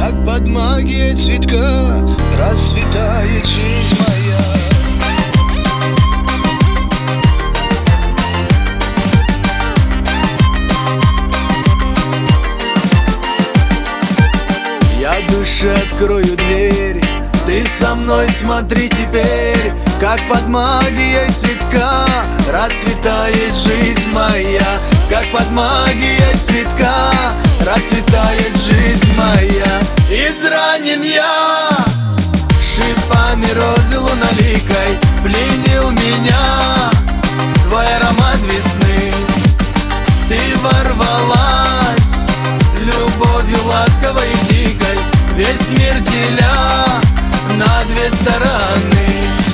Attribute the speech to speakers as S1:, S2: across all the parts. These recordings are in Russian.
S1: как под магией цветка расцветает жизнь моя. Я душе открою дверь, ты со мной смотри теперь, как под магией цветка расцветает жизнь моя. Как под магией цветка расцветает жизнь моя. Изранен я шипами розы луналикой, пленил меня твой аромат весны. Ты ворвалась любовью ласковой и дикой, весь мир деля на две стороны.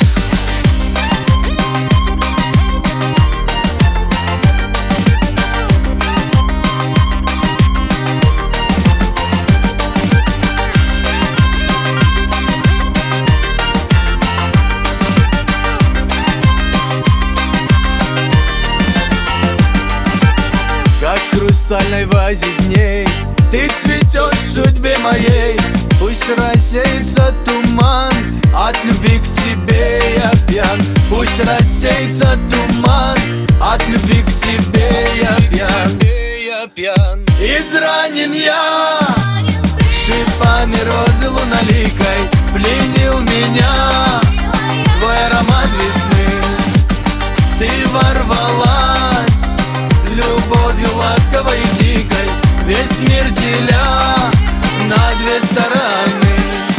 S1: Как в хрустальной вазе дней ты цветешь в судьбе моей. Пусть рассеется туман, от любви к тебе я пьян. Пусть рассеется туман, от любви к тебе я пьян. Изранен я шипами розы луналикой, пленил меня твой аромат весны. Ты ворвалась любовью ласковой и дикой, весь мир деля на две стороны.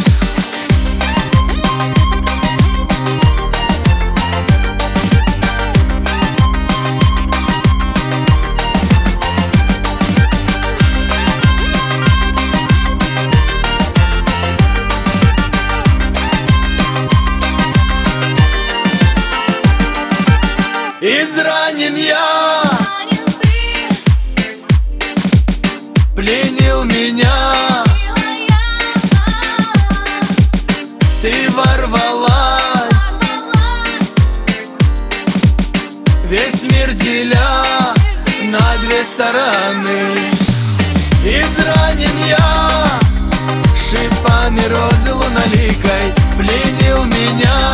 S1: Изранен я, пленил меня, ты ворвалась, весь мир деля на две стороны. Изранен я шипами розы луналикой, пленил меня